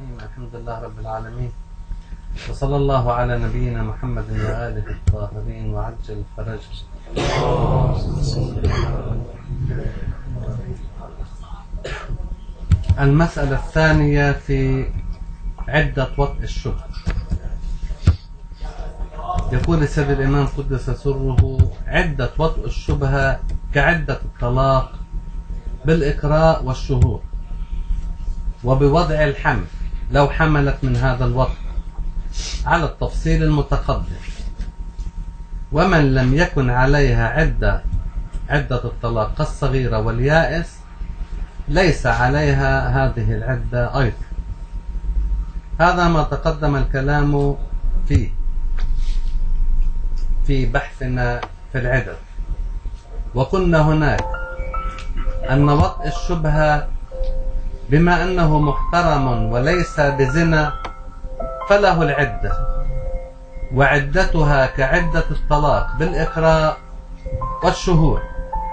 الرحيم. الحمد لله رب العالمين، وصلى الله على نبينا محمد وآله الطاهرين وعجل فرج. المسألة الثانية في عدة وطء الشبهة. يقول السيد الإمام قدس سره: عدة وطء الشبهة كعدة الطلاق بالإكراء والشهور وبوضع الحمل لو حملت من هذا الوطء على التفصيل المتقدم. ومن لم يكن عليها عدة الطلاق كالصغيرة واليائس ليس عليها هذه العدة أيضا. هذا ما تقدم الكلام فيه في بحثنا في العدد. وقلنا هناك أن وطء الشبهة بما أنه محترم وليس بزنا فله العدة، وعدتها كعدة الطلاق بالإكراء والشهور.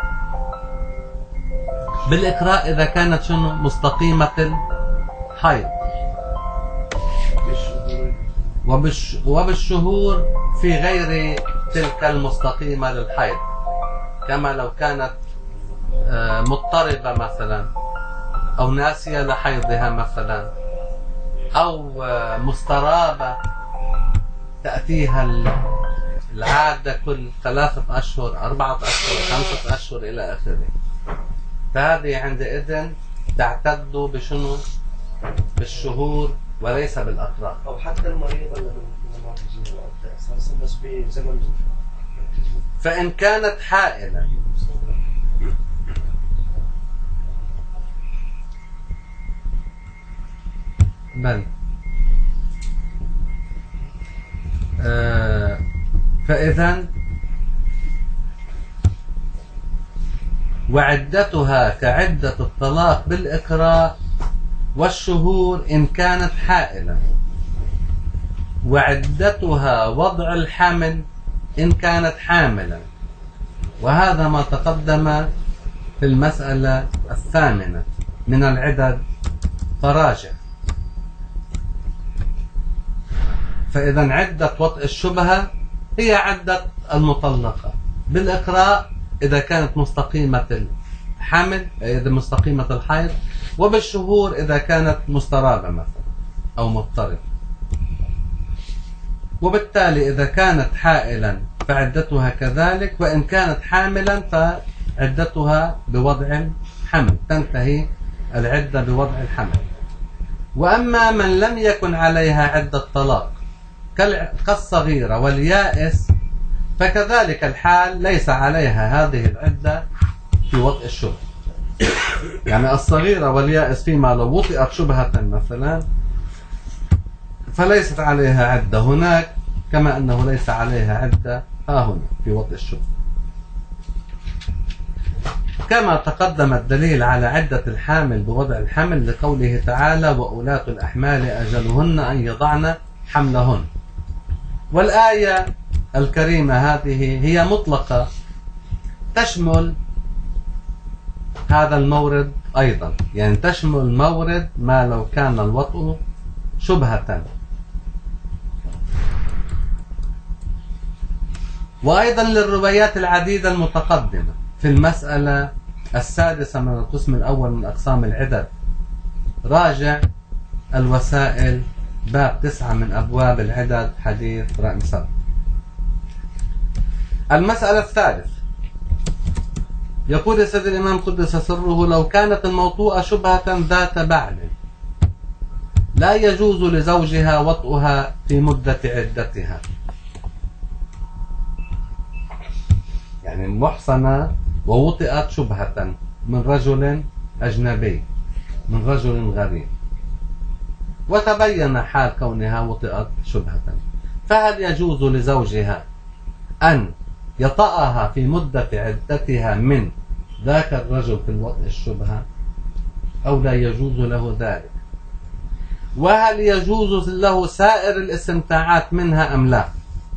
بالإكراء إذا كانت شنو مستقيمة الحيض، وبالشهور في غير تلك المستقيمة للحيض، كما لو كانت مضطربة مثلا، أو ناسية لحيضها مثلا، أو مسترابة تأتيها العادة كل 3 أشهر 4 أشهر 5 أشهر إلى آخره. فهذه عندئذ تعتد بشنو؟ بالشهور وليس بالأقراء. أو حتى المريضة بس بزمن. فإن كانت حائلة بل فإذا وعدتها كعدة الطلاق بالإكراء والشهور إن كانت حائلة، وعدتها وضع الحمل إن كانت حاملا. وهذا ما تقدم في المسألة الثامنة من العدد، فراجع. فإذا عدة وطء الشبهة هي عدة المطلقة بالإقراء إذا كانت مستقيمة الحمل، إذا مستقيمة الحيض، وبالشهور إذا كانت مسترابة مثلا أو مضطربة. وبالتالي إذا كانت حائلا فعدتها كذلك، وإن كانت حاملا فعدتها بوضع الحمل، تنتهي العدة بوضع الحمل. وأما من لم يكن عليها عدة طلاق كالصغيرة واليائس فكذلك الحال ليس عليها هذه العدة في وطء الشبهة. يعني الصغيرة واليائس فيما لو وطئت شبهة مثلا فليست عليها عدة هناك، كما أنه ليس عليها عدة ها هنا في وطء الشبهة. كما تقدم الدليل على عدة الحامل بوضع الحمل لقوله تعالى: وأولاة الأحمال أجلهن أن يضعن حملهن. والآية الكريمة هذه هي مطلقة تشمل هذا المورد أيضا، يعني تشمل مورد ما لو كان الوطء شبهة. وأيضا للروايات العديدة المتقدمة في المسألة السادسة من القسم الأول من أقسام العدد، راجع الوسائل باب 9 من أبواب العدد حديث رقم 7. المسألة الثالثة، يقول السيد الإمام قدس سره: لو كانت الموطوءة شبهة ذات بعل لا يجوز لزوجها وطئها في مدة عدتها. يعني محصنة ووطئت شبهة من رجل أجنبي، من رجل غريب، وتبين حال كونها وطئت شبهة، فهل يجوز لزوجها أن يطأها في مدة عدتها من ذاك الرجل في الوطء الشبهة أو لا يجوز له ذلك؟ وهل يجوز له سائر الاستمتاعات منها أم لا؟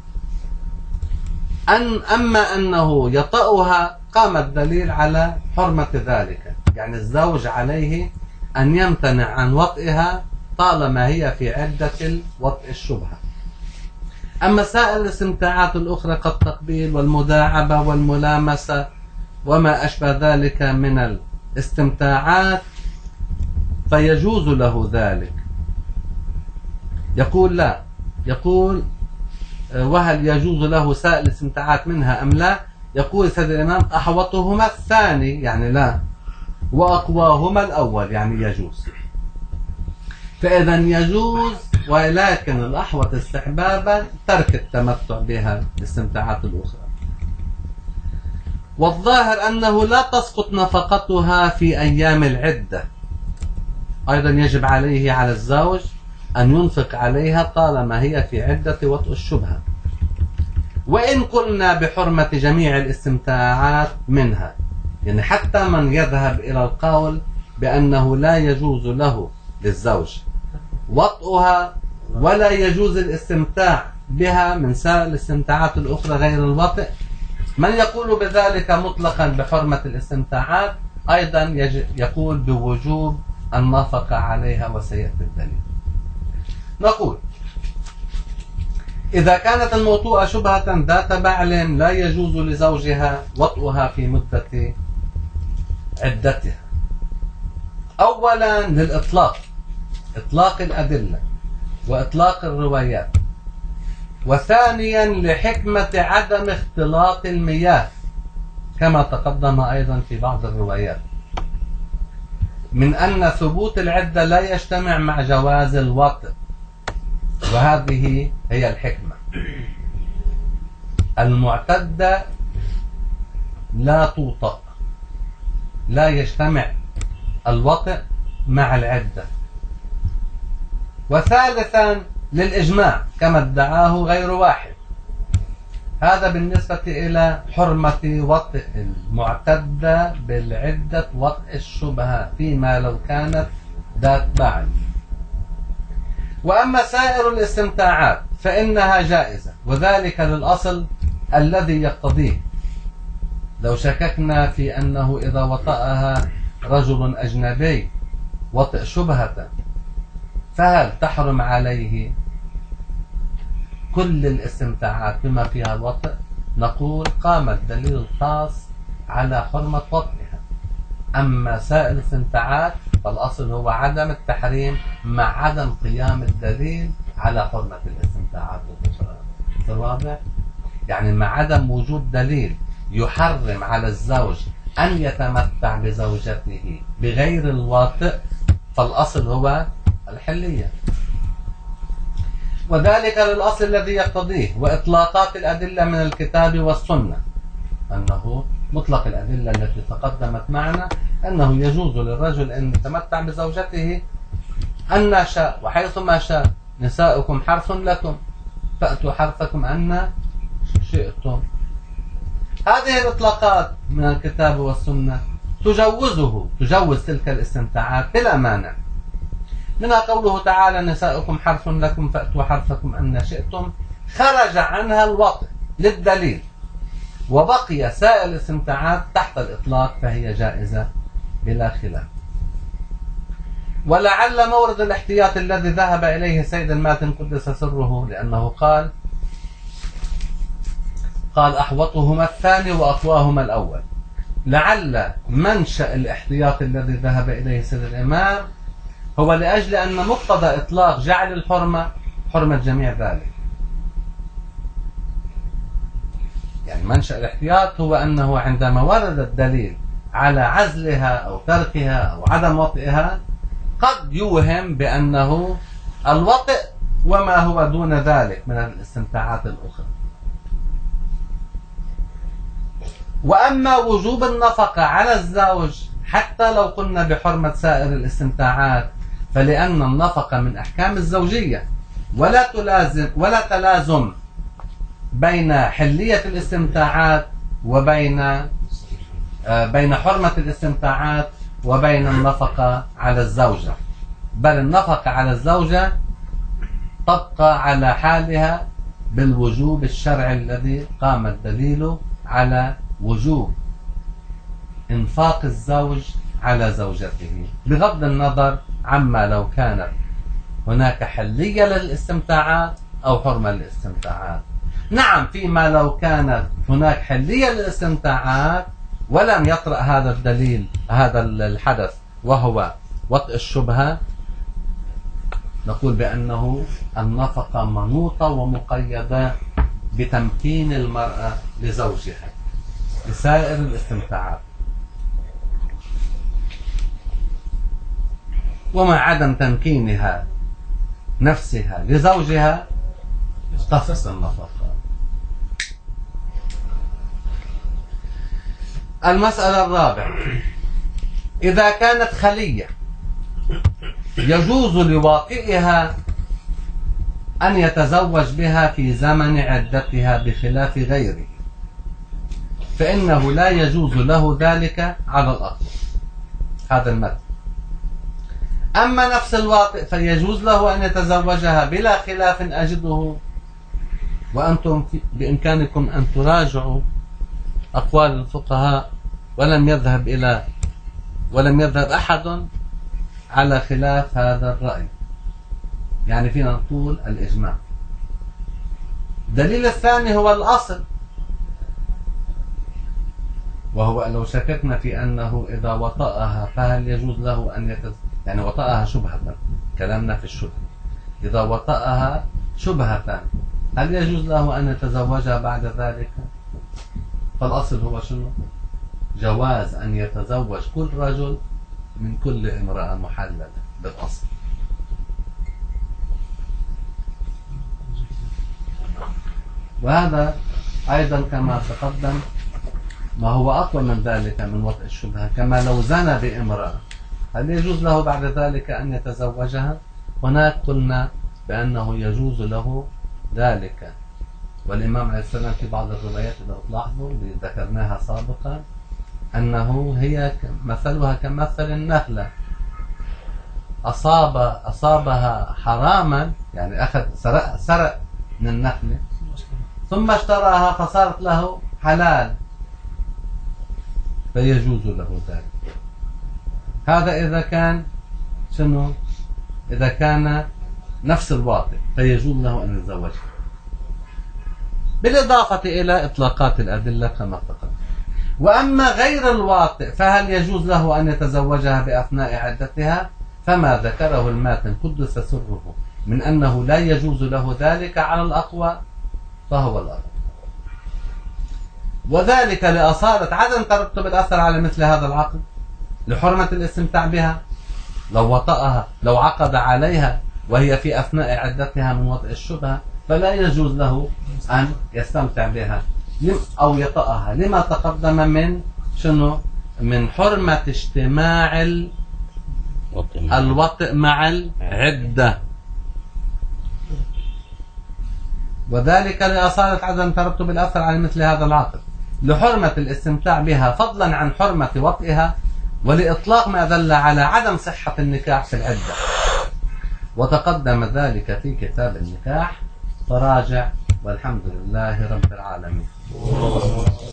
أما أنه يطأها قام الدليل على حرمة ذلك، يعني الزوج عليه أن يمتنع عن وطئها طالما هي في عدة وطئ الشبهة. أما سائر الاستمتاعات الأخرى كالتقبيل والمداعبة والملامسة وما أشبه ذلك من الاستمتاعات فيجوز له ذلك. يقول لا، يقول وهل يجوز له سائر الاستمتاعات منها أم لا؟ يقول سيد الإمام أحوطهما الثاني يعني لا، وأقواهما الأول يعني يجوز. فإذا يجوز، ولكن الأحوط استحبابا ترك التمتع بها الاستمتاعات الأخرى. والظاهر أنه لا تسقط نفقتها في أيام العدة، أيضا يجب عليه على الزوج أن ينفق عليها طالما هي في عدة وطئ الشبهة، وإن قلنا بحرمة جميع الاستمتاعات منها. يعني حتى من يذهب إلى القول بأنه لا يجوز له للزوج وطئها ولا يجوز الاستمتاع بها من سائر الاستمتاعات الأخرى غير الوطئ، من يقول بذلك مطلقا بحرمة الاستمتاعات أيضا يقول بوجوب النفقة عليها، وسيأتي الدليل. نقول إذا كانت الموطوءة شبهة ذات بعل لا يجوز لزوجها وطئها في مدة عدتها، أولا للإطلاق، إطلاق الأدلة وإطلاق الروايات، وثانيا لحكمة عدم اختلاط المياه كما تقدم أيضا في بعض الروايات من أن ثبوت العدة لا يجتمع مع جواز الوطئ، وهذه هي الحكمة. المعتدة لا توطأ، لا يجتمع الوطئ مع العدة. وثالثا للإجماع كما ادعاه غير واحد، هذا بالنسبة إلى حرمة وطئ المعتدة بالعدة وطئ الشبهة فيما لو كانت ذات بعل. وأما سائر الاستمتاعات فإنها جائزة، وذلك للأصل الذي يقتضيه. لو شككنا في أنه إذا وطأها رجل أجنبي وطئ شبهة فهل تحرم عليه كل الاستمتاعات بما فيها الوطئ؟ نقول قام الدليل الخاص على حرمة وطئها. أما سائر الاستمتاعات فالأصل هو عدم التحريم مع عدم قيام الدليل على حرمة الاستمتاعات الأخرى. واضح؟ يعني مع عدم وجود دليل يحرم على الزوج أن يتمتع بزوجته بغير الوطئ فالأصل هو الحلية، وذلك للأصل الذي يقتضيه. وإطلاقات الأدلة من الكتاب والسنة، أنه مطلق الأدلة التي تقدمت معنا أنه يجوز للرجل أن يتمتع بزوجته أن شاء وحيثما شاء. نساؤكم حرث لكم فأتوا حرثكم أن شئتم. هذه الإطلاقات من الكتاب والسنة تجوز تلك الاستمتاعات بلا مانع. منها قوله تعالى نساؤكم حرث لكم فأتوا حرثكم أن شئتم، خرج عنها الوطئ للدليل، وبقي سائر الاستمتاعات تحت الإطلاق فهي جائزة بلا خلاف. ولعل مورد الاحتياط الذي ذهب إليه سيد الماتن قدس سره، لأنه قال أحوطهما الثاني وأقواهما الأول. لعل منشأ الاحتياط الذي ذهب إليه سيد الإمام هو لأجل أن مقتضى إطلاق جعل الحرمة حرمة جميع ذلك. يعني منشأ الاحتياط هو أنه عندما ورد الدليل على عزلها أو تركها أو عدم وطئها قد يوهم بأنه الوطئ وما هو دون ذلك من الاستمتاعات الأخرى. وأما وجوب النفقة على الزوج حتى لو قلنا بحرمة سائر الاستمتاعات فلأن النفقة من أحكام الزوجية، ولا تلازم بين حلية الاستمتاعات وبين حرمة الاستمتاعات وبين النفقة على الزوجة، بل النفقة على الزوجة تبقى على حالها بالوجوب الشرعي الذي قام الدليل على وجوب إنفاق الزوج على زوجته، بغض النظر عما لو كانت هناك حلية للاستمتاعات أو حرمة للاستمتاعات. نعم، فيما لو كانت هناك حلية للاستمتاعات ولم يطرأ هذا الدليل، هذا الحدث وهو وطئ الشبهة، نقول بأنه النفقة منوطة ومقيدة بتمكين المرأة لزوجها لسائر الاستمتاعات، ومع عدم تمكينها نفسها لزوجها تسقط النفقة. المسألة الرابعة: إذا كانت خلية يجوز لواطئها أن يتزوج بها في زمن عدتها بخلاف غيره، فإنه لا يجوز له ذلك على الأقل. هذا المثل. أما نفس الواطئ فيجوز له أن يتزوجها بلا خلاف أجده، وأنتم بإمكانكم أن تراجعوا أقوال الفقهاء، ولم يذهب أحد على خلاف هذا الرأي، يعني فينا نقول الإجماع. الدليل الثاني هو الأصل، وهو لو شككنا في أنه إذا وطأها فهل يجوز له أن يعني وطأها شبهة، كلامنا في الشبهة، إذا وطأها شبهة هل يجوز له أن يتزوجها بعد ذلك؟ فالأصل هو شنو؟ جواز أن يتزوج كل رجل من كل امرأة محللة بالأصل. وهذا أيضا كما تقدم ما هو أقوى من ذلك من وطئ الشبهة. كما لو زنى بامرأة هل يجوز له بعد ذلك أن يتزوجها؟ هناك قلنا بأنه يجوز له ذلك، والإمام عليه السلام في بعض الروايات إذا تلاحظوا اللي ذكرناها سابقا أنه هي مثلها كمثل النخلة، أصابها حراما، يعني أخذ سرق من النخلة ثم اشتراها فصارت له حلال، فيجوز له ذلك. هذا إذا كان شنو؟ إذا كان نفس الواطئ فيجوز له أن يتزوجها، بالإضافة إلى إطلاقات الأدلة كما تقدم. وأما غير الواطئ فهل يجوز له أن يتزوجها بأثناء عدتها؟ فما ذكره الماتن قدس سره من أنه لا يجوز له ذلك على الأقوى فهو الأقوى، وذلك لأصالة عدم ترتب الأثر على مثل هذا العقد، لحرمة الاستمتاع بها. لو وطأها، لو عقد عليها وهي في أثناء عدتها من وطئ الشبهة فلا يجوز له أن يستمتع بها أو يطأها، لما تقدم من شنو؟ من حرمة اجتماع الوطئ مع العدة، وذلك لأصالة عدم ترتب الأثر على مثل هذا العقد، لحرمة الاستمتاع بها فضلا عن حرمة وطئها، ولإطلاق ما دل على عدم صحة النكاح في العدة. وتقدم ذلك في كتاب النكاح، فراجع، والحمد لله رب العالمين.